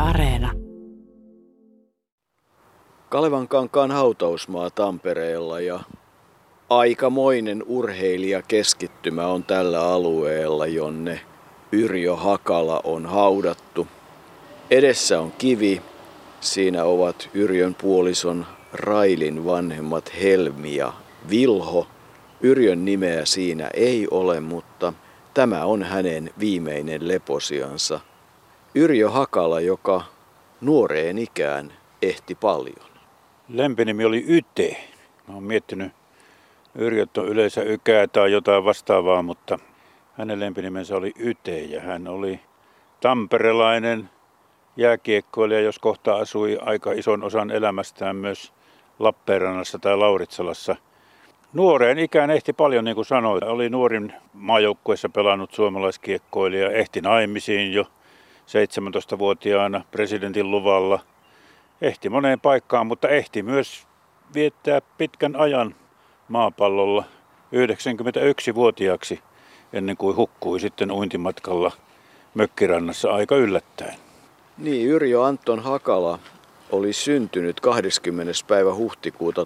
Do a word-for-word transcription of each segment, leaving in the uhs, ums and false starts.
Areena. Kalevankankaan hautausmaa Tampereella ja aikamoinen urheilijakeskittymä on tällä alueella, jonne Yrjö Hakala on haudattu. Edessä on kivi. Siinä ovat Yrjön puolison Railin vanhemmat Helmi ja Vilho. Yrjön nimeä siinä ei ole, mutta tämä on hänen viimeinen leposiansa. Yrjö Hakala, joka nuoreen ikään ehti paljon. Lempinimi oli Yte. Mä oon miettinyt, Yrjöt on yleensä Ykää tai jotain vastaavaa, mutta hänen lempinimensä oli Yte ja hän oli tamperelainen jääkiekkoilija, jos kohta asui aika ison osan elämästään myös Lappeenrannassa tai Lauritsalassa. Nuoreen ikään ehti paljon, niin kuin sanoin. Oli nuorin maajoukkueessa pelannut suomalaiskiekkoilija, ehti naimisiin jo seitsemäntoistavuotiaana presidentin luvalla. Ehti moneen paikkaan, mutta ehti myös viettää pitkän ajan maapallolla yhdeksänkymmentäyksivuotiaaksi ennen kuin hukkui sitten uintimatkalla mökkirannassa aika yllättäen. Niin, Yrjö Anton Hakala oli syntynyt kahdeskymmenes päivä huhtikuuta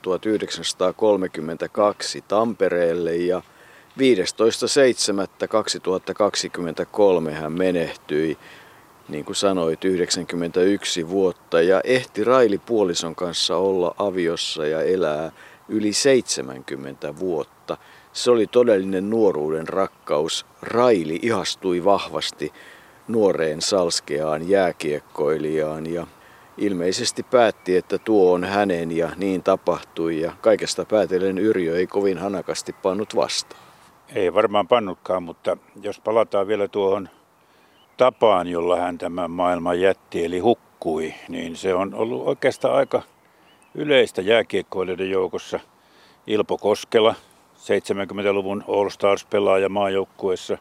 tuhatyhdeksänsataakolmekymmentäkaksi Tampereelle ja viidestoista seitsemättä kaksituhattakaksikymmentäkolme hän menehtyi, niin kuin sanoit, yhdeksänkymmentäyksi vuotta ja ehti Raili puolison kanssa olla aviossa ja elää yli seitsemänkymmentä vuotta. Se oli todellinen nuoruuden rakkaus. Raili ihastui vahvasti nuoreen salskeaan jääkiekkoilijaan ja ilmeisesti päätti, että tuo on hänen ja niin tapahtui ja kaikesta päätellen Yrjö ei kovin hanakasti pannut vastaan. Ei varmaan pannutkaan, mutta jos palataan vielä tuohon tapaan, jolla hän tämän maailman jätti eli hukkui, niin se on ollut oikeastaan aika yleistä jääkiekkoilijoiden joukossa. Ilpo Koskela, seitsemänkymmentäluvun All Stars-pelaaja maajoukkueessa.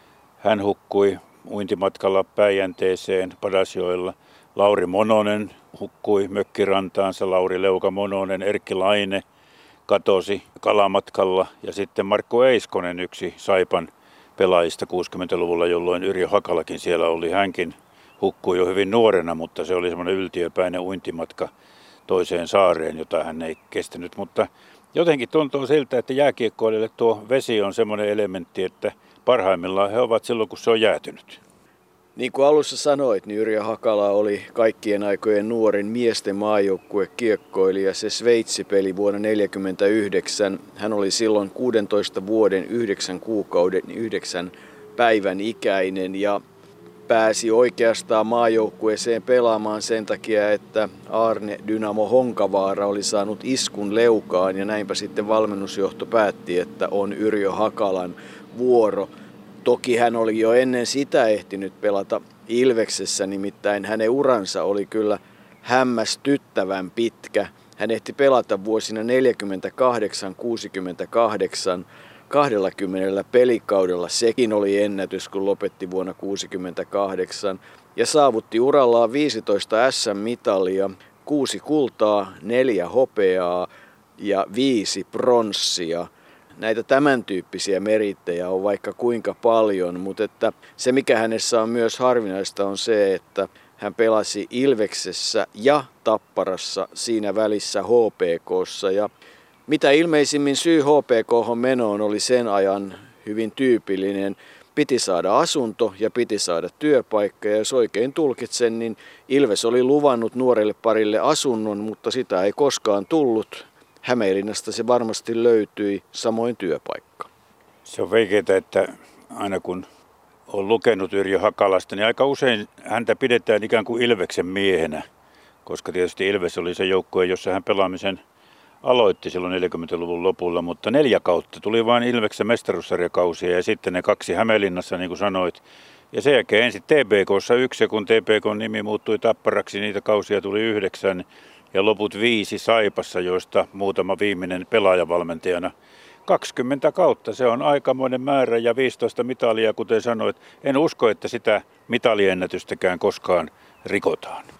Hän hukkui uintimatkalla Päijänteeseen Padasjoella. Lauri Mononen hukkui mökkirantaansa. Lauri Leuka Mononen, Erkki Laine katosi kalamatkalla. Ja sitten Markku Eiskonen, yksi Saipan pelaajista kuusikymmentäluvulla, jolloin Yrjö Hakalakin siellä oli. Hänkin hukkui jo hyvin nuorena, mutta se oli semmoinen yltiöpäinen uintimatka toiseen saareen, jota hän ei kestänyt. Mutta jotenkin tuntuu siltä, että jääkiekkoilijoille tuo vesi on semmoinen elementti, että parhaimmillaan he ovat silloin, kun se on jäätynyt. Niin kuin alussa sanoit, niin Yrjö Hakala oli kaikkien aikojen nuorin miesten maajoukkue kiekkoilija. Se Sveitsi-peli vuonna tuhatyhdeksänsataaneljäkymmentäyhdeksän. Hän oli silloin kuudentoista vuoden, yhdeksän kuukauden, yhdeksän päivän ikäinen ja pääsi oikeastaan maajoukkueeseen pelaamaan sen takia, että Arne Dynamo Honkavaara oli saanut iskun leukaan ja näinpä sitten valmennusjohto päätti, että on Yrjö Hakalan vuoro. Toki hän oli jo ennen sitä ehtinyt pelata Ilveksessä, nimittäin hänen uransa oli kyllä hämmästyttävän pitkä. Hän ehti pelata vuosina neljäkymmentäkahdeksan kuusikymmentäkahdeksan kaksikymmentä pelikaudella. Sekin oli ennätys, kun lopetti vuonna kuusikymmentäkahdeksan ja saavutti urallaan viisitoista S M-mitalia, kuusi kultaa, neljä hopeaa ja viisi pronssia. Näitä tämän tyyppisiä merittejä on vaikka kuinka paljon, mutta että se mikä hänessä on myös harvinaista on se, että hän pelasi Ilveksessä ja Tapparassa siinä välissä H P K:ssa ja mitä ilmeisimmin syy H P K:hon menoon oli sen ajan hyvin tyypillinen. Piti saada asunto ja piti saada työpaikka ja jos oikein tulkitsen, niin Ilves oli luvannut nuorelle parille asunnon, mutta sitä ei koskaan tullut. Hämeenlinnasta se varmasti löytyi, samoin työpaikka. Se on veikeää, että aina kun on lukenut Yrjö Hakalasta, niin aika usein häntä pidetään ikään kuin Ilveksen miehenä, koska tietysti Ilves oli se joukkue, jossa hän pelaamisen aloitti silloin neljäkymmentäluvun lopulla, mutta neljä kautta tuli vain Ilveksen mestaruussarjakausia ja sitten ne kaksi Hämeenlinnassa, niin kuin sanoit. Ja sen jälkeen ensin T P K:ssa yksi, ja kun T P K:n nimi muuttui Tapparaksi, niitä kausia tuli yhdeksän ja loput viisi Saipassa, joista muutama viimeinen pelaajavalmentajana. kaksikymmentä kautta, se on aikamoinen määrä ja viisitoista mitalia, kuten sanoit. En usko, että sitä mitaliennätystäkään koskaan rikotaan.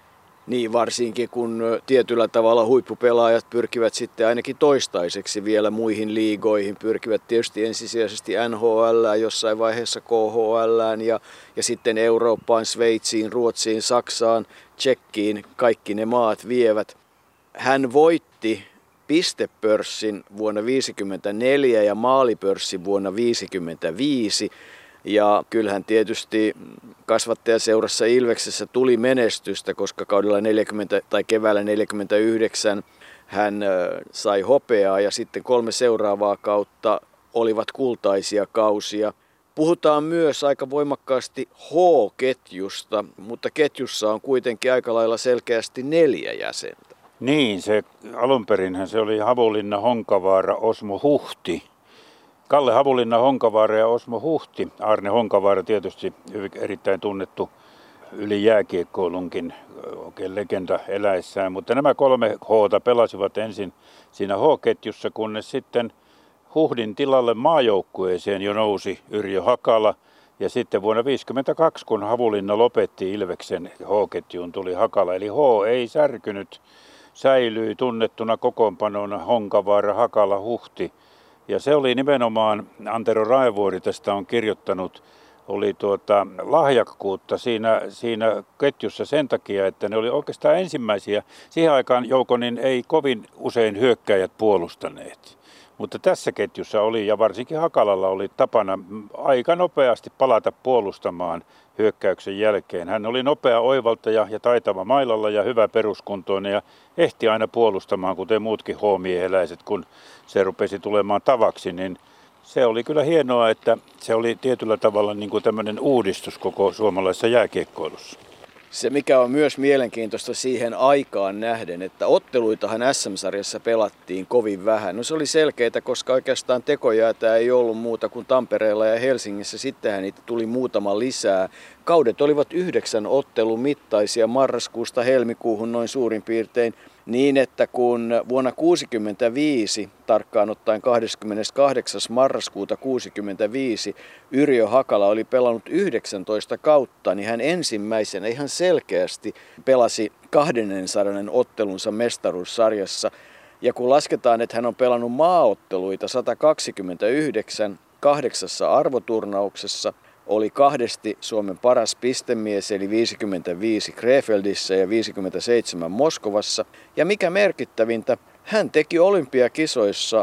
Niin, varsinkin kun tietyllä tavalla huippupelaajat pyrkivät sitten ainakin toistaiseksi vielä muihin liigoihin, pyrkivät tietysti ensisijaisesti N H L, jossain vaiheessa K H L ja, ja sitten Eurooppaan, Sveitsiin, Ruotsiin, Saksaan, Tšekkiin, kaikki ne maat vievät. Hän voitti pistepörssin vuonna viisikymmentäneljä ja maalipörssin vuonna viisikymmentäviisi. Ja kyllähän tietysti kasvattajaseurassa Ilveksessä tuli menestystä, koska kaudella neljäkymmentä tai keväällä neljäkymmentäyhdeksän hän sai hopeaa ja sitten kolme seuraavaa kautta olivat kultaisia kausia. Puhutaan myös aika voimakkaasti H-ketjusta, mutta ketjussa on kuitenkin aika lailla selkeästi neljä jäsentä. Niin, se alunperinhän se oli Havulinna, Honkavaara, Osmo Huhti. Kalle Havulinna, Honkavaara ja Osmo Huhti. Arne Honkavaara tietysti erittäin tunnettu yli jääkiekkoilunkin oikein legenda eläessään. Mutta nämä kolme H:ta pelasivat ensin siinä H-ketjussa, kunnes sitten Huhdin tilalle maajoukkueeseen jo nousi Yrjö Hakala. Ja sitten vuonna tuhatyhdeksänsataaviisikymmentäkaksi, kun Havulinna lopetti Ilveksen, H-ketjuun tuli Hakala. Eli H ei särkynyt, säilyi tunnettuna kokoonpanona Honkavaara, Hakala, Huhti. Ja se oli nimenomaan, Antero Raevuori tästä on kirjoittanut, oli tuota lahjakkuutta siinä, siinä ketjussa sen takia, että ne oli oikeastaan ensimmäisiä. Siihen aikaan Joukonin ei kovin usein hyökkäjät puolustaneet. Mutta tässä ketjussa oli, ja varsinkin Hakalalla oli tapana aika nopeasti palata puolustamaan hyökkäyksen jälkeen. Hän oli nopea oivaltaja ja taitava mailalla ja hyvä peruskuntoinen ja ehti aina puolustamaan, kuten muutkin H-mieheläiset, kun se rupesi tulemaan tavaksi. Niin se oli kyllä hienoa, että se oli tietyllä tavalla niin kuin tämmöinen uudistus koko suomalaisessa jääkiekkoilussa. Se mikä on myös mielenkiintoista siihen aikaan nähden, että otteluitahan S M-sarjassa pelattiin kovin vähän. No se oli selkeää, koska oikeastaan tekojäätä ei ollut muuta kuin Tampereella ja Helsingissä. Sittenhän niitä tuli muutama lisää. Kaudet olivat yhdeksän ottelun mittaisia marraskuusta helmikuuhun noin suurin piirtein. Niin, että kun vuonna tuhatyhdeksänsataakuusikymmentäviisi, tarkkaan ottaen kahdeskymmeneskahdeksas marraskuuta kuusikymmentäviisi, Yrjö Hakala oli pelannut yhdeksäntoista kautta, niin hän ensimmäisenä ihan selkeästi pelasi kaksisataa ottelunsa mestaruussarjassa. Ja kun lasketaan, että hän on pelannut maaotteluita sata kaksikymmentäyhdeksän kahdeksassa arvoturnauksessa, oli kahdesti Suomen paras pistemies, eli viisikymmentäviisi Krefeldissä ja viisikymmentäseitsemän Moskovassa. Ja mikä merkittävintä, hän teki olympiakisoissa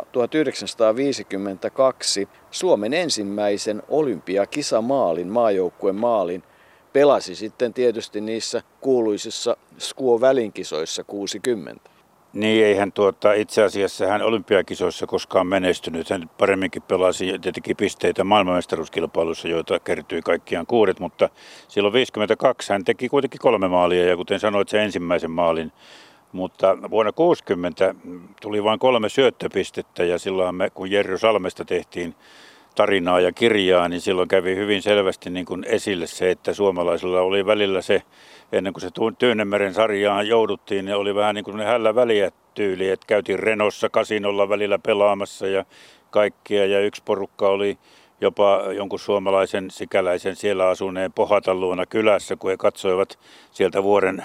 tuhatyhdeksänsataaviisikymmentäkaksi Suomen ensimmäisen olympiakisamaalin, maajoukkueen maalin. Pelasi sitten tietysti niissä kuuluisissa Skuo-välinkisoissa kuusikymmentä. Niin, eihän tuota, itse asiassa hän olympiakisoissa koskaan menestynyt. Hän paremminkin pelasi ja teki pisteitä maailmanmestaruuskilpailussa, joita kertyi kaikkiaan kuudet, mutta silloin viisikymmentäkaksi hän teki kuitenkin kolme maalia ja kuten sanoit, se ensimmäisen maalin. Mutta vuonna kuusikymmentä tuli vain kolme syöttöpistettä ja silloin me, kun Jerry Salmesta tehtiin tarinaa ja kirjaa, niin silloin kävi hyvin selvästi niin kuin esille se, että suomalaisilla oli välillä se, ennen kuin se Tyynemeren sarjaan jouduttiin, niin oli vähän niin kuin ne hällä väliä tyyli, että käytiin Renossa kasinolla välillä pelaamassa ja kaikkia, ja yksi porukka oli jopa jonkun suomalaisen sikäläisen siellä asuneen Pohatan luona kylässä, kun he katsoivat sieltä vuoren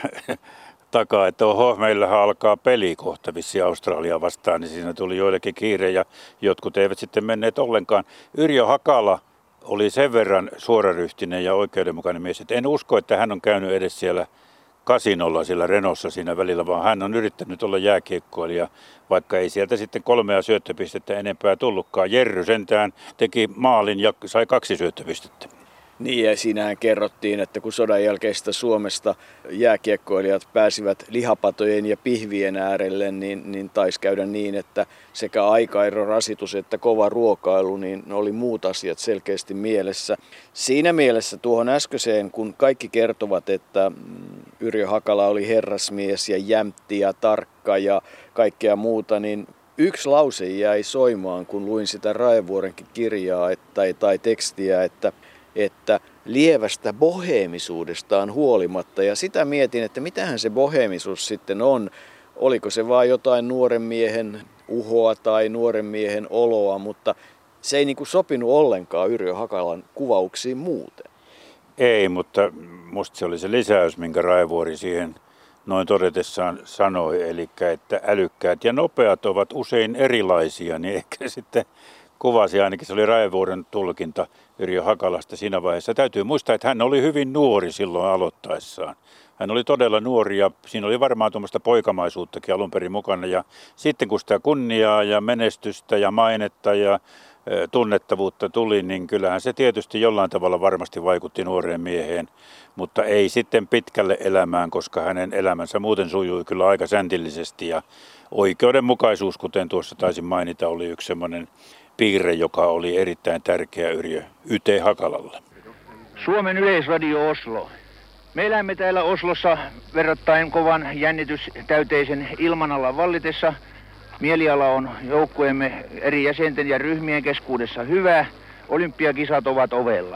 takaa, että oho, meillähän alkaa peli kohta vissi Australia vastaan, niin siinä tuli joillekin kiire ja jotkut eivät sitten menneet ollenkaan. Yrjö Hakala oli sen verran suoraryhtinen ja oikeudenmukainen mies, että en usko, että hän on käynyt edes siellä kasinolla sillä Renossa siinä välillä, vaan hän on yrittänyt olla jääkiekkoilija, vaikka ei sieltä sitten kolmea syöttöpistettä enempää tullutkaan. Jerry sentään teki maalin ja sai kaksi syöttöpistettä. Niin, ja siinähän kerrottiin, että kun sodan jälkeistä Suomesta jääkiekkoilijat pääsivät lihapatojen ja pihvien äärelle, niin, niin taisi käydä niin, että sekä aikaero, rasitus että kova ruokailu, niin oli muut asiat selkeästi mielessä. Siinä mielessä tuohon äskeiseen, kun kaikki kertovat, että Yrjö Hakala oli herrasmies ja jämpti ja tarkka ja kaikkea muuta, niin yksi lause jäi soimaan, kun luin sitä Raevuorenkin kirjaa että, tai, tai tekstiä, että että lievästä boheemisuudestaan huolimatta, ja sitä mietin, että mitähän se boheemisuus sitten on. Oliko se vaan jotain nuoren miehen uhoa tai nuoren miehen oloa, mutta se ei niin kuin sopinut ollenkaan Yrjö Hakalan kuvauksiin muuten. Ei, mutta musta se oli se lisäys, minkä Raevuori siihen noin todetessaan sanoi, eli että älykkäät ja nopeat ovat usein erilaisia, niin ehkä sitten kuvasi, ainakin se oli Raevuoren tulkinta Yrjö Hakalasta siinä vaiheessa. Täytyy muistaa, että hän oli hyvin nuori silloin aloittaessaan. Hän oli todella nuori ja siinä oli varmaan tuommoista poikamaisuuttakin alun perin mukana. Ja sitten kun sitä kunniaa ja menestystä ja mainetta ja tunnettavuutta tuli, niin kyllähän se tietysti jollain tavalla varmasti vaikutti nuoreen mieheen, mutta ei sitten pitkälle elämään, koska hänen elämänsä muuten sujui kyllä aika säntillisesti ja oikeudenmukaisuus, kuten tuossa taisin mainita, oli yksi semmoinen piirre, joka oli erittäin tärkeä Yrjö Yte Hakalalle. Suomen Yleisradio Oslo. Me elämme täällä Oslossa verrattain kovan jännitystäyteisen ilmanalla vallitessa. Mieliala on joukkueemme eri jäsenten ja ryhmien keskuudessa hyvä. Olympiakisat ovat ovella.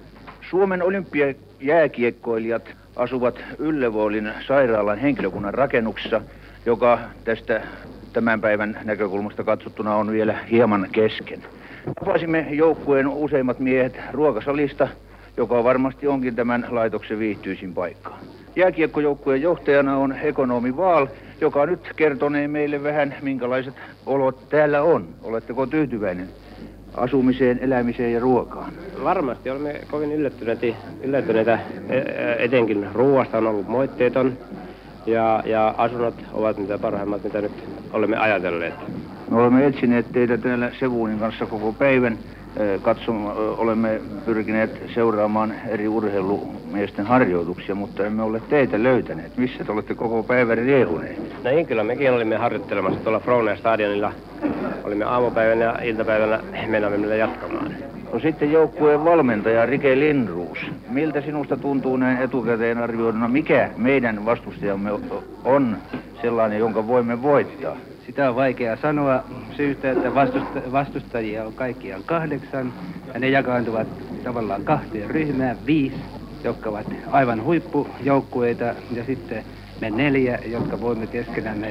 Suomen olympiajääkiekkoilijat asuvat Yllevoolin sairaalan henkilökunnan rakennuksessa, joka tästä tämän päivän näkökulmasta katsottuna on vielä hieman kesken. Tapasimme joukkueen useimmat miehet ruokasalista, joka varmasti onkin tämän laitoksen viihtyisin paikka. Jääkiekkojoukkueen johtajana on ekonomi Vaal, joka nyt kertonee meille vähän, minkälaiset olot täällä on. Oletteko tyytyväinen asumiseen, elämiseen ja ruokaan? Varmasti olemme kovin yllättyneitä, yllättyneitä. Etenkin ruoasta on ollut moitteeton ja, ja asunnot ovat mitä parhaimmat, mitä nyt olemme ajatelleet. Me olemme etsineet teitä täällä Sevuunin kanssa koko päivän. Katsomme, olemme pyrkineet seuraamaan eri urheilumiesten harjoituksia, mutta emme ole teitä löytäneet. Missä te olette koko päivän riehuneet? No niin, kyllä mekin olimme harjoittelemassa tuolla Frownern stadionilla. Olimme aamupäivänä ja iltapäivänä mennään jatkamaan. No sitten joukkueen valmentaja Rike Lindroos. Miltä sinusta tuntuu näin etukäteen arvioiduna, mikä meidän vastustajamme on sellainen, jonka voimme voittaa? Sitä on vaikea sanoa syystä, että vastusta- vastustajia on kaikkiaan kahdeksan ja ne jakaantuvat tavallaan kahteen ryhmään, viisi, jotka ovat aivan huippujoukkueita ja sitten me neljä, jotka voimme keskenämme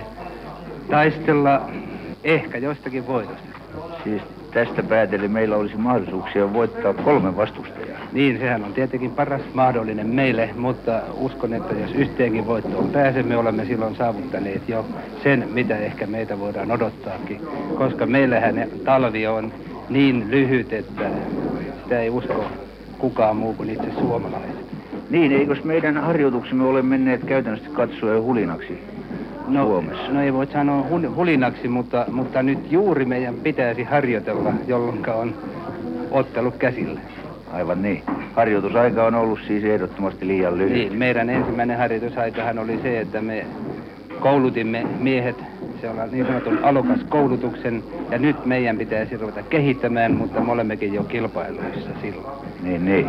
taistella ehkä jostakin voitosta. Siis tästä päätellen meillä olisi mahdollisuuksia voittaa kolme vastustajaa. Niin, sehän on tietenkin paras mahdollinen meille, mutta uskon, että jos yhteenkin voittoon pääsemme, olemme silloin saavuttaneet jo sen, mitä ehkä meitä voidaan odottaakin. Koska meillähän talvi on niin lyhyt, että sitä ei usko kukaan muu kuin itse suomalaiset. Niin, eikös meidän harjoituksemme ole menneet käytännössä katsoen hulinaksi no, Suomessa? No ei voi sanoa hulinaksi, mutta, mutta nyt juuri meidän pitäisi harjoitella, jolloin on ottelu käsillä. Aivan niin. Harjoitusaika on ollut siis ehdottomasti liian lyhyt. Niin, meidän ensimmäinen harjoitusaikahan oli se, että me koulutimme miehet, se on niin sanotun alokas koulutuksen, ja nyt meidän pitäisi ruveta kehittämään, mutta me olemmekin jo kilpailuissa silloin. Niin, niin.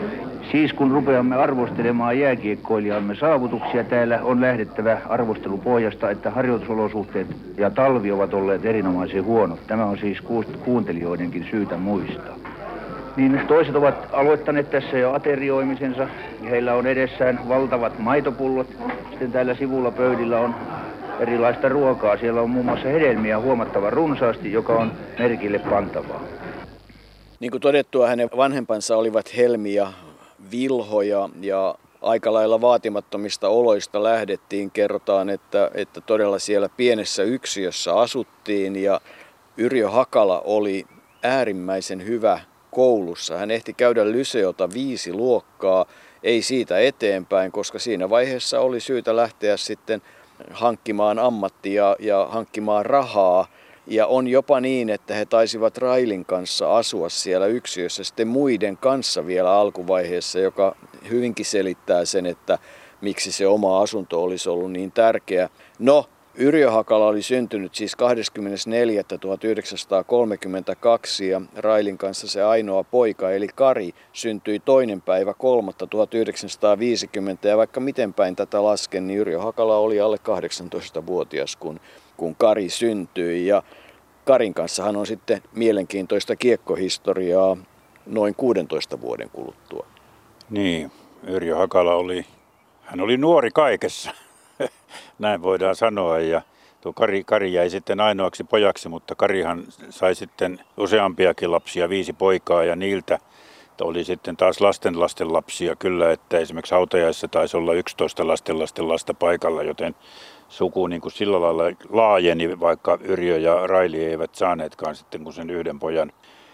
Siis kun rupeamme arvostelemaan jääkiekkoilijamme saavutuksia, täällä on lähdettävä arvostelupohjasta, että harjoitusolosuhteet ja talvi ovat olleet erinomaisen huonot. Tämä on siis kuuntelijoidenkin syytä muistaa. Niin toiset ovat aloittaneet tässä jo aterioimisensa. Heillä on edessään valtavat maitopullot. Sitten täällä sivulla pöydillä on erilaista ruokaa. Siellä on muun muassa hedelmiä huomattavan runsaasti, joka on merkille pantavaa. Niin kuin todettua, hänen vanhempansa olivat Helmi ja Vilho ja, ja aika lailla vaatimattomista oloista lähdettiin. Kerrotaan, että, että todella siellä pienessä yksiössä asuttiin ja Yrjö Hakala oli äärimmäisen hyvä koulussa. Hän ehti käydä lyseota viisi luokkaa, ei siitä eteenpäin, koska siinä vaiheessa oli syytä lähteä sitten hankkimaan ammattia ja hankkimaan rahaa. Ja on jopa niin, että he taisivat Railin kanssa asua siellä yksiössä sitten muiden kanssa vielä alkuvaiheessa, joka hyvinkin selittää sen, että miksi se oma asunto olisi ollut niin tärkeä. No, Yrjö Hakala oli syntynyt siis kahdeskymmenesneljäs tuhatyhdeksänsataakolmekymmentäkaksi ja Railin kanssa se ainoa poika eli Kari syntyi toinen päivä kolmatta tuhatyhdeksänsataaviisikymmentä ja vaikka miten päin tätä lasken, niin Yrjö Hakala oli alle kahdeksantoistavuotias kun, kun Kari syntyi ja Karin kanssa hän on sitten mielenkiintoista kiekkohistoriaa noin kuudentoista vuoden kuluttua. Niin, Yrjö Hakala oli, hän oli nuori kaikessa. Näin voidaan sanoa ja tuo Kari, Kari jäi sitten ainoaksi pojaksi, mutta Karihan sai sitten useampiakin lapsia, viisi poikaa ja niiltä Oli sitten taas lastenlasten lapsia kyllä, että esimerkiksi hautajaisissa taisi olla yksitoista lastenlasten lasta paikalla, joten suku niin kuin sillä lailla laajeni, vaikka Yrjö ja Raili eivät saaneetkaan sitten kuin sen yhden pojan.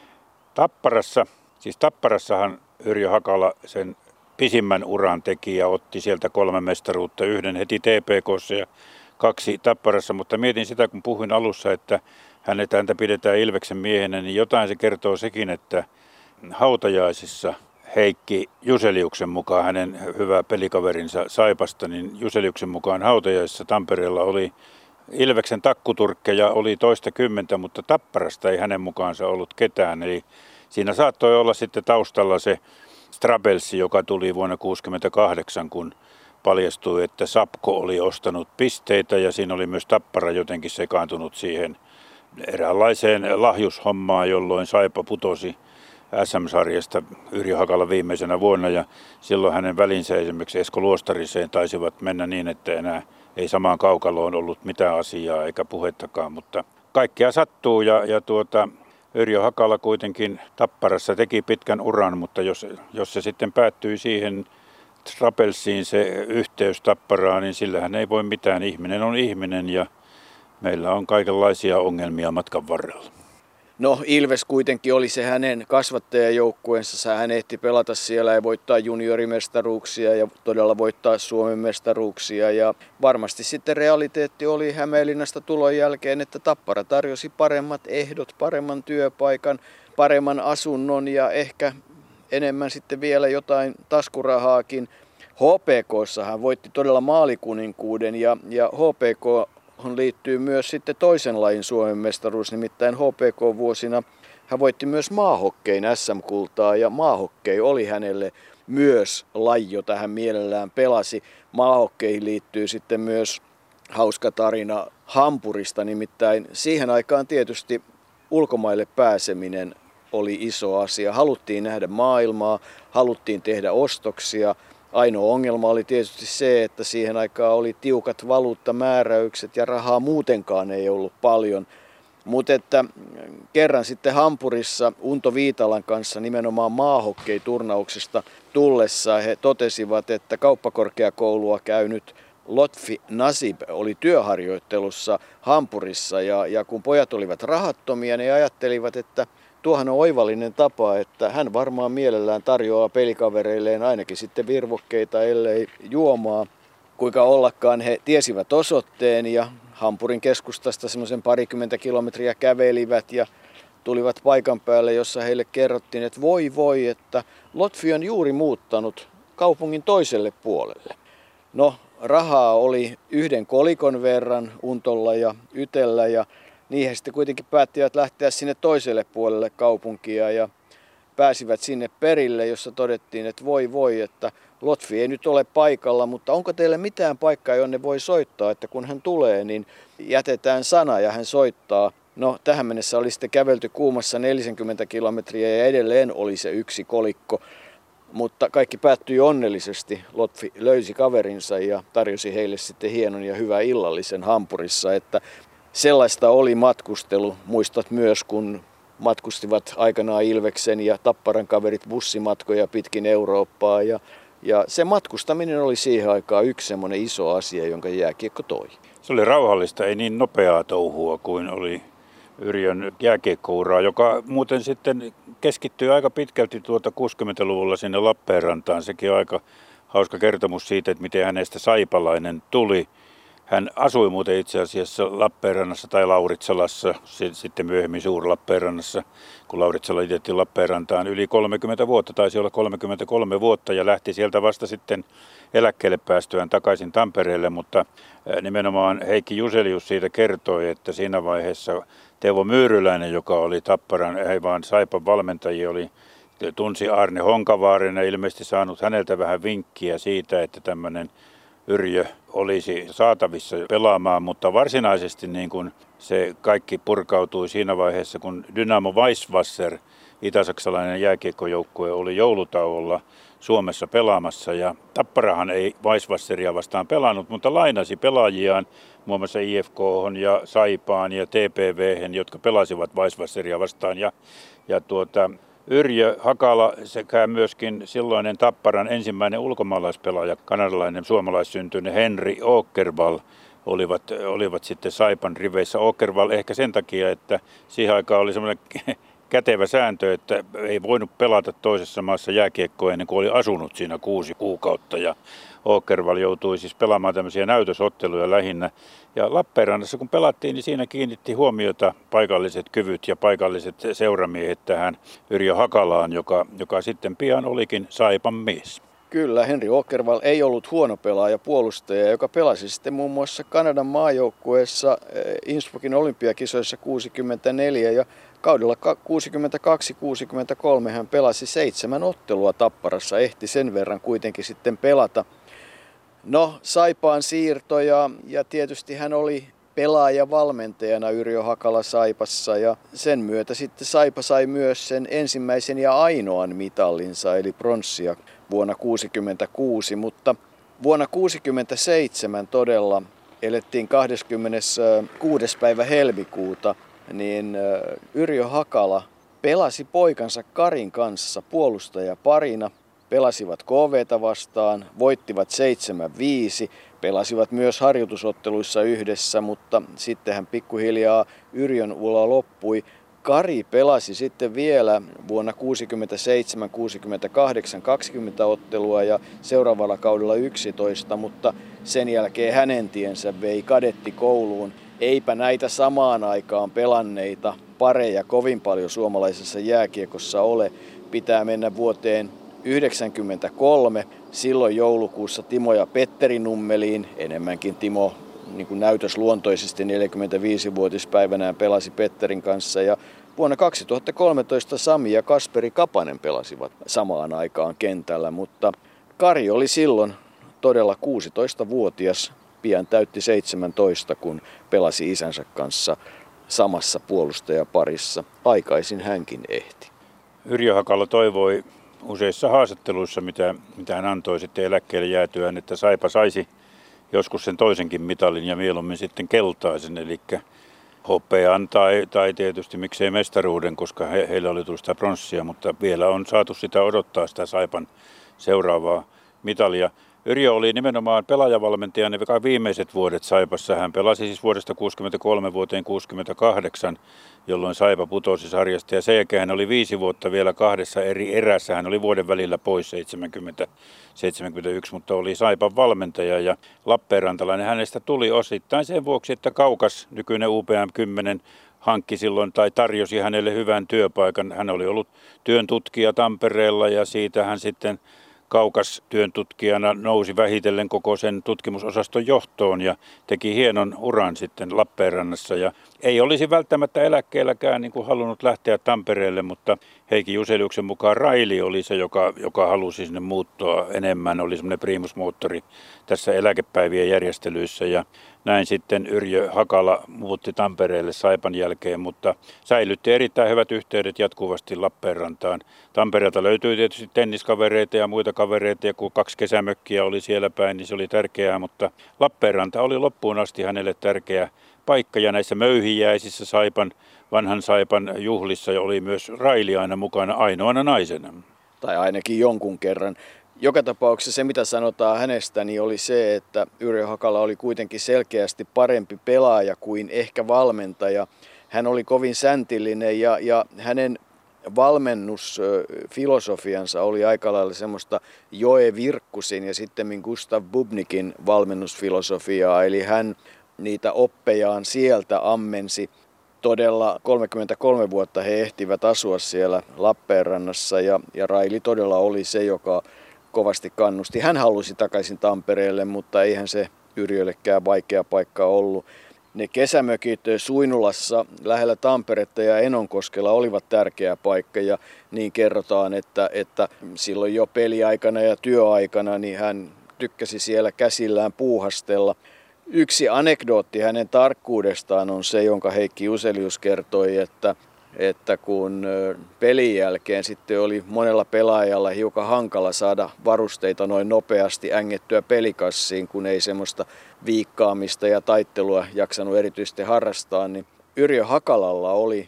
Tapparassa, siis Tapparassahan Yrjö Hakala sen pisimmän uran teki ja otti sieltä kolme mestaruutta, yhden heti T P K:ssa ja kaksi Tapparassa, mutta mietin sitä, kun puhuin alussa, että hänet häntä pidetään Ilveksen miehenä, niin jotain se kertoo sekin, että hautajaisissa Heikki Juseliuksen mukaan, hänen hyvä pelikaverinsa Saipasta, niin Juseliuksen mukaan hautajaisissa Tampereella oli Ilveksen takkuturkkeja oli toista kymmentä, mutta Tapparasta ei hänen mukaansa ollut ketään. Eli siinä saattoi olla sitten taustalla se Strabelsi, joka tuli vuonna tuhatyhdeksänsataakuusikymmentäkahdeksan, kun paljastui, että Sapko oli ostanut pisteitä ja siinä oli myös Tappara jotenkin sekaantunut siihen eräänlaiseen lahjushommaan, jolloin Saipa putosi S M-sarjasta Yrjö Hakala viimeisenä vuonna ja silloin hänen välinsä esimerkiksi Esko Luostariseen taisivat mennä niin, että enää ei samaan kaukaloon ollut mitään asiaa eikä puhettakaan, mutta kaikkea sattuu ja, ja tuota, Yrjö Hakala kuitenkin Tapparassa teki pitkän uran, mutta jos, jos se sitten päättyi siihen Strapelsiin se yhteys Tapparaan, niin sillähän ei voi mitään. Ihminen on ihminen ja meillä on kaikenlaisia ongelmia matkan varrella. No Ilves kuitenkin oli se hänen kasvattajajoukkueensa. Hän ehti pelata siellä ja voittaa juniorimestaruuksia ja todella voittaa Suomen mestaruuksia. Ja varmasti sitten realiteetti oli Hämeenlinnasta tulon jälkeen, että Tappara tarjosi paremmat ehdot, paremman työpaikan, paremman asunnon ja ehkä enemmän sitten vielä jotain taskurahaakin. H P K:ssa hän voitti todella maalikuninkuuden ja, ja H P K liittyy myös sitten toisen lajin Suomen mestaruus, nimittäin H P K-vuosina hän voitti myös maahokkein S M-kultaa ja maahokkei oli hänelle myös laji, jota hän mielellään pelasi. Maahokkeihin liittyy sitten myös hauska tarina Hampurista, nimittäin siihen aikaan tietysti ulkomaille pääseminen oli iso asia. Haluttiin nähdä maailmaa, haluttiin tehdä ostoksia. Ainoa ongelma oli tietysti se, että siihen aikaan oli tiukat valuuttamääräykset ja rahaa muutenkaan ei ollut paljon. Mutta että kerran sitten Hampurissa Unto Viitalan kanssa nimenomaan maahokkei-turnauksesta tullessa he totesivat, että kauppakorkeakoulua käynyt Lotfi Nasib oli työharjoittelussa Hampurissa ja, ja kun pojat olivat rahattomia, ne ajattelivat, että tuohan on oivallinen tapa, että hän varmaan mielellään tarjoaa pelikavereilleen ainakin sitten virvokkeita, ellei juomaa. Kuinka ollakaan he tiesivät osoitteen ja Hampurin keskustasta semmoisen parikymmentä kilometriä kävelivät ja tulivat paikan päälle, jossa heille kerrottiin, että voi voi, että Lotfi on juuri muuttanut kaupungin toiselle puolelle. No, rahaa oli yhden kolikon verran Untolla ja Ytellä ja niin he sitten kuitenkin päättivät lähteä sinne toiselle puolelle kaupunkia ja pääsivät sinne perille, jossa todettiin, että voi voi, että Lotfi ei nyt ole paikalla, mutta onko teille mitään paikkaa, jonne voi soittaa, että kun hän tulee, niin jätetään sana ja hän soittaa. No tähän mennessä oli sitten kävelty kuumassa neljäkymmentä kilometriä ja edelleen oli se yksi kolikko, mutta kaikki päättyi onnellisesti. Lotfi löysi kaverinsa ja tarjosi heille sitten hienon ja hyvän illallisen Hampurissa, että sellaista oli matkustelu. Muistat myös, kun matkustivat aikanaan Ilveksen ja Tapparan kaverit bussimatkoja pitkin Eurooppaa. Ja, ja se matkustaminen oli siihen aikaan yksi semmoinen iso asia, jonka jääkiekko toi. Se oli rauhallista, ei niin nopeaa touhua kuin oli Yrjön jääkiekkouraa, joka muuten sitten keskittyy aika pitkälti tuota kuusikymmentäluvulla sinne Lappeenrantaan. Sekin on aika hauska kertomus siitä, että miten hänestä saipalainen tuli. Hän asui muuten itse asiassa Lappeenrannassa tai Lauritsalassa, sitten myöhemmin Suur-Lappeenrannassa, kun Lauritsala liitettiin Lappeenrantaan yli kolmekymmentä vuotta, taisi olla kolmekymmentäkolme vuotta ja lähti sieltä vasta sitten eläkkeelle päästyään takaisin Tampereelle, mutta nimenomaan Heikki Juselius siitä kertoi, että siinä vaiheessa Teuvo Myyryläinen, joka oli Tapparan, ei vaan Saipan valmentajia, oli, tunsi Arne Honkavaaren ja ilmeisesti saanut häneltä vähän vinkkiä siitä, että tämmöinen Yrjö olisi saatavissa pelaamaan, mutta varsinaisesti niin kuin se kaikki purkautui siinä vaiheessa, kun Dynamo Weisswasser, itä-saksalainen jääkiekkojoukkue, oli joulutauolla Suomessa pelaamassa. Ja Tapparahan ei Weisswasseria vastaan pelannut, mutta lainasi pelaajiaan muun muassa I F K:hon ja Saipaan ja T P V:hen, jotka pelasivat Weisswasseria vastaan. Ja, ja tuota, Yrjö Hakala sekä myöskin silloinen Tapparan ensimmäinen ulkomaalaispelaaja, kanadalainen suomalaissyntyinen Henri Åkerwall, olivat, olivat sitten Saipan riveissä. Åkerwall ehkä sen takia, että siihen aikaan oli semmoinen kätevä sääntö, että ei voinut pelata toisessa maassa jääkiekkoa ennen kuin oli asunut siinä kuusi kuukautta. Ja Åkerwall joutui siis pelaamaan tämmöisiä näytösotteluja lähinnä. Ja Lappeenrannassa kun pelattiin, niin siinä kiinnitti huomiota paikalliset kyvyt ja paikalliset seuramiehet tähän Yrjö Hakalaan, joka, joka sitten pian olikin Saipan mies. Kyllä, Henri Åkerwall ei ollut huono pelaaja, puolustaja, joka pelasi sitten muun muassa Kanadan maajoukkueessa Innsbruckin olympiakisoissa kuusikymmentäneljä ja kaudella kuusikymmentäkaksi kuusikymmentäkolme hän pelasi seitsemän ottelua Tapparassa, ehti sen verran kuitenkin sitten pelata. No, Saipaan siirtoja ja tietysti hän oli pelaaja valmentajana Yrjö Hakala Saipassa ja sen myötä sitten Saipa sai myös sen ensimmäisen ja ainoan mitallinsa eli pronssia vuonna kuusikymmentäkuusi, mutta vuonna kuusikymmentäseitsemän todella elettiin kahdeskymmeneskuudes päivä helmikuuta, niin Yrjö Hakala pelasi poikansa Karin kanssa puolustajaparina. Pelasivat K V:tä vastaan, voittivat seitsemän viisi, pelasivat myös harjoitusotteluissa yhdessä, mutta sittenhän pikkuhiljaa Yrjön ura loppui. Kari pelasi sitten vielä vuonna kuusikymmentäseitsemän kuusikymmentäkahdeksan kaksikymmentä ottelua ja seuraavalla kaudella yksitoista, mutta sen jälkeen hänen tiensä vei kadettikouluun. Eipä näitä samaan aikaan pelanneita pareja kovin paljon suomalaisessa jääkiekossa ole. Pitää mennä vuoteen yhdeksänkymmentäkolme, silloin joulukuussa Timo ja Petteri Nummeliin, enemmänkin Timo niin kuin näytösluontoisesti neljäkymmentäviisivuotispäivänään pelasi Petterin kanssa ja vuonna kaksituhattakolmetoista Sami ja Kasperi Kapanen pelasivat samaan aikaan kentällä, mutta Kari oli silloin todella kuusitoistavuotias, pian täytti seitsemäntoista, kun pelasi isänsä kanssa samassa puolustajaparissa. Aikaisin hänkin ehti. Yrjö Hakala toivoi useissa haastatteluissa, mitä, mitä hän antoi sitten eläkkeelle jäätyään, että Saipa saisi joskus sen toisenkin mitalin ja mieluummin sitten keltaisen, eli hopean tai, tai tietysti miksei mestaruuden, koska he, heillä oli tullut sitä pronssia, mutta vielä on saatu sitä odottaa sitä Saipan seuraavaa mitalia. Yrjö oli nimenomaan pelaajavalmentajana viimeiset vuodet Saipassa. Hän pelasi siis vuodesta kuusikymmentäkolme vuoteen kuusikymmentäkahdeksan, jolloin Saipa putosi sarjasta. Ja sen jälkeen hän oli viisi vuotta vielä kahdessa eri erässä. Hän oli vuoden välillä pois seitsemänkymmentä seitsemänkymmentäyksi, mutta oli Saipan valmentaja ja Lappeenrantalainen. Hänestä tuli osittain sen vuoksi, että Kaukas, nykyinen U P M kymmenen, hankki silloin tai tarjosi hänelle hyvän työpaikan. Hän oli ollut työntutkija Tampereella ja siitä hän sitten Kaukas työntutkijana nousi vähitellen koko sen tutkimusosaston johtoon ja teki hienon uran sitten Lappeenrannassa. Ja ei olisi välttämättä eläkkeelläkään niin kuin halunnut lähteä Tampereelle, mutta Heikki Juseliuksen mukaan Raili oli se, joka, joka halusi sinne muuttua enemmän, oli semmoinen primusmoottori tässä eläkepäivien järjestelyissä. Ja näin sitten Yrjö Hakala muutti Tampereelle Saipan jälkeen, mutta säilytti erittäin hyvät yhteydet jatkuvasti Lappeenrantaan. Tampereelta löytyi tietysti tenniskavereita ja muita kavereita, ja kun kaksi kesämökkiä oli siellä päin, niin se oli tärkeää, mutta Lappeenranta oli loppuun asti hänelle tärkeä paikka, ja näissä möyhiäisissä Saipan, vanhan Saipan juhlissa oli myös Raili aina mukana ainoana naisena. Tai ainakin jonkun kerran. Joka tapauksessa se, mitä sanotaan hänestä, niin oli se, että Yrjö Hakala oli kuitenkin selkeästi parempi pelaaja kuin ehkä valmentaja. Hän oli kovin säntillinen ja, ja hänen valmennusfilosofiansa oli aika lailla semmoista Joe Virkkusin ja sitten Gustav Bubnikin valmennusfilosofiaa. Eli hän niitä oppejaan sieltä ammensi. Todella kolmekymmentäkolme vuotta he ehtivät asua siellä Lappeenrannassa ja, ja Raili todella oli se, joka kovasti kannusti. Hän halusi takaisin Tampereelle, mutta eihän se Yrjöllekään vaikea paikka ollut. Ne kesämökit Suinulassa lähellä Tamperetta ja Enonkoskella olivat tärkeä paikka ja niin kerrotaan, että, että silloin jo peliaikana ja työaikana niin hän tykkäsi siellä käsillään puuhastella. Yksi anekdootti hänen tarkkuudestaan on se, jonka Heikki Juselius kertoi, että että kun pelin jälkeen sitten oli monella pelaajalla hiukan hankala saada varusteita noin nopeasti ängettyä pelikassiin, kun ei semmoista viikkaamista ja taittelua jaksanut erityisesti harrastaa, niin Yrjö Hakalalla oli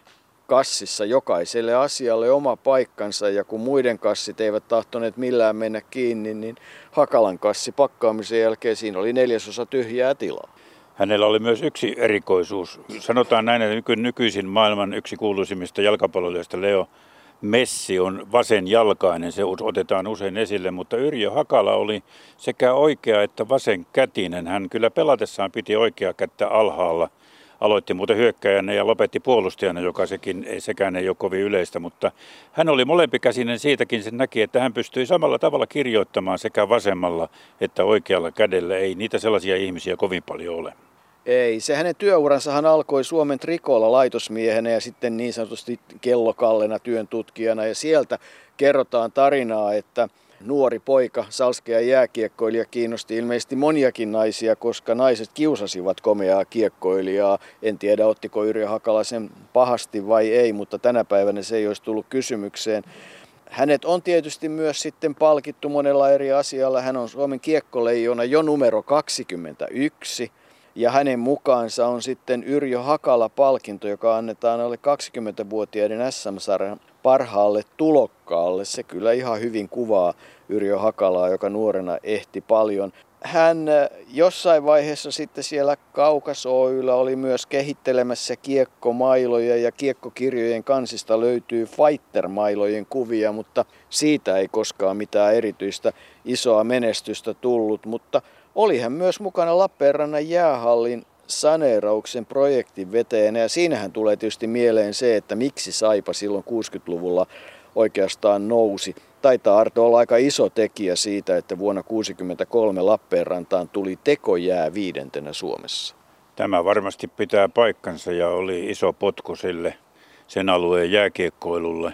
kassissa jokaiselle asialle oma paikkansa, ja kun muiden kassit eivät tahtoneet millään mennä kiinni, niin Hakalan kassi pakkaamisen jälkeen siinä oli neljäsosa tyhjää tilaa. Hänellä oli myös yksi erikoisuus. Sanotaan näin, että nykyisin maailman yksi kuuluisimmista jalkapalloilijoista Leo Messi on vasenjalkainen, se otetaan usein esille, mutta Yrjö Hakala oli sekä oikea että vasenkätinen. Hän kyllä pelatessaan piti oikeaa kättä alhaalla. Aloitti muuten hyökkäjänä ja lopetti puolustajana, joka sekin, sekään ei ole kovin yleistä, mutta hän oli molempikäsinen, siitäkin sen näki, että hän pystyi samalla tavalla kirjoittamaan sekä vasemmalla että oikealla kädellä. Ei niitä sellaisia ihmisiä kovin paljon ole. Ei, se hänen työuransahan alkoi Suomen Trikolla laitosmiehenä ja sitten niin sanotusti kellokallena työntutkijana, ja sieltä kerrotaan tarinaa, että nuori poika, salskea jääkiekkoilija, kiinnosti ilmeisesti moniakin naisia, koska naiset kiusasivat komeaa kiekkoilijaa. En tiedä, ottiko Yrjö Hakala sen pahasti vai ei, mutta tänä päivänä se ei olisi tullut kysymykseen. Hänet on tietysti myös sitten palkittu monella eri asialla. Hän on Suomen kiekkoleijona jo numero kaksikymmentäyksi. Ja hänen mukaansa on sitten Yrjö Hakala-palkinto, joka annetaan alle kaksikymmentävuotiaiden S M-sarjan parhaalle tulokkaalle. Se kyllä ihan hyvin kuvaa Yrjö Hakalaa, joka nuorena ehti paljon. Hän jossain vaiheessa sitten siellä Kaukas Oy:llä oli myös kehittelemässä kiekkomailoja, ja kiekkokirjojen kansista löytyy fighter-mailojen kuvia, mutta siitä ei koskaan mitään erityistä isoa menestystä tullut, mutta oli hän myös mukana Lappeenrannan jäähallin saneerauksen projektin vetäjänä, ja siinähän tulee tietysti mieleen se, että miksi Saipa silloin kuusikymmentäluvulla oikeastaan nousi. Taitaa Arto olla aika iso tekijä siitä, että vuonna tuhatyhdeksänsataakuusikymmentäkolme Lappeenrantaan tuli tekojää viidentenä Suomessa. Tämä varmasti pitää paikkansa ja oli iso potku sille sen alueen jääkiekkoilulle.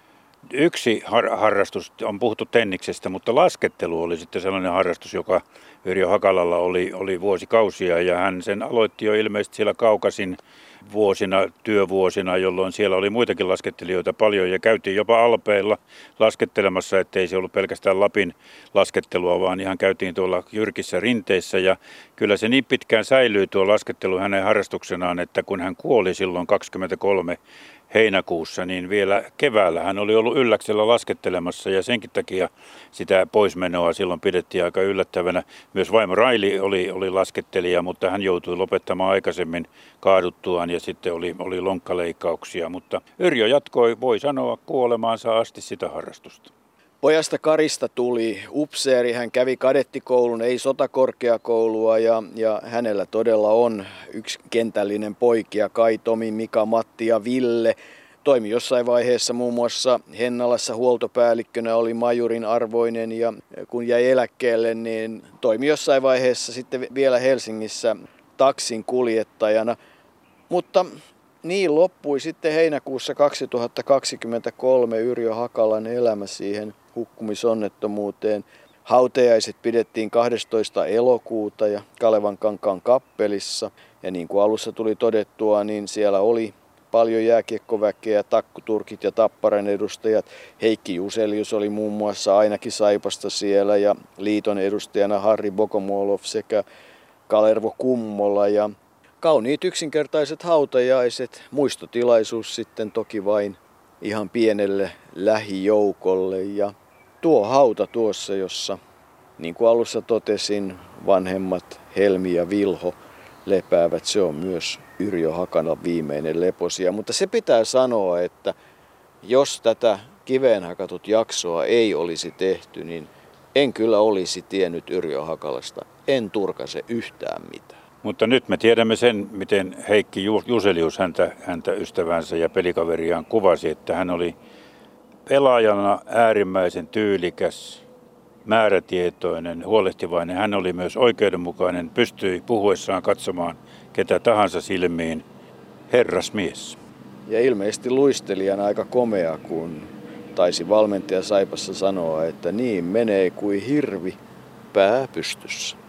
Yksi har- harrastus, on puhuttu tenniksestä, mutta laskettelu oli sitten sellainen harrastus, joka Yrjö Hakalalla oli, oli vuosikausia, ja hän sen aloitti jo ilmeisesti siellä Kaukasin vuosina, työvuosina, jolloin siellä oli muitakin laskettelijoita paljon ja käytiin jopa alpeilla laskettelemassa, ettei se ollut pelkästään Lapin laskettelua, vaan ihan käytiin tuolla jyrkissä rinteissä, ja kyllä se niin pitkään säilyi tuo laskettelu hänen harrastuksenaan, että kun hän kuoli silloin kaksikymmentäkolme heinäkuussa, niin vielä keväällä hän oli ollut Ylläksellä laskettelemassa, ja senkin takia sitä poismenoa silloin pidettiin aika yllättävänä. Myös vaimo Raili oli, oli laskettelija, mutta hän joutui lopettamaan aikaisemmin kaaduttuaan, ja sitten oli, oli lonkkaleikkauksia, mutta Yrjö jatkoi, voi sanoa, kuolemaansa asti sitä harrastusta. Pojasta Karista tuli upseeri, hän kävi kadettikoulun, ei sotakorkeakoulua, ja, ja hänellä todella on yksi kentällinen poikia, Kai, Tomi, Mika, Matti ja Ville. Toimi jossain vaiheessa muun muassa Hennalassa huoltopäällikkönä, oli majurin arvoinen, ja kun jäi eläkkeelle, niin toimi jossain vaiheessa sitten vielä Helsingissä taksin kuljettajana. Mutta niin loppui sitten heinäkuussa kaksituhattakaksikymmentäkolme Yrjö Hakalan elämä siihen hukkumisonnettomuuteen. Hautajaiset pidettiin kahdestoista elokuuta ja Kalevankankaan kappelissa. Ja niin kuin alussa tuli todettua, niin siellä oli paljon jääkiekkoväkeä, takkuturkit ja Tapparan edustajat. Heikki Juselius oli muun muassa ainakin Saipasta siellä, ja liiton edustajana Harri Bokomolov sekä Kalervo Kummola. Ja kauniit yksinkertaiset hautajaiset, muistotilaisuus sitten toki vain ihan pienelle lähijoukolle, ja tuo hauta tuossa, jossa niin kuin alussa totesin, vanhemmat Helmi ja Vilho lepäävät, se on myös Yrjö Hakalan viimeinen leposija, mutta se pitää sanoa, että jos tätä kiveen hakatut jaksoa ei olisi tehty, niin en kyllä olisi tiennyt Yrjö Hakalasta, en turkase yhtään mitään. Mutta nyt me tiedämme sen, miten Heikki Juselius häntä, häntä ystävänsä ja pelikaveriaan kuvasi, että hän oli pelaajana äärimmäisen tyylikäs, määrätietoinen, huolehtivainen. Hän oli myös oikeudenmukainen, pystyi puhuessaan katsomaan ketä tahansa silmiin, herrasmies. Ja ilmeisesti luistelijana aika komea, kun taisi valmentaja Saipassa sanoa, että niin menee kuin hirvi pää pystyssä.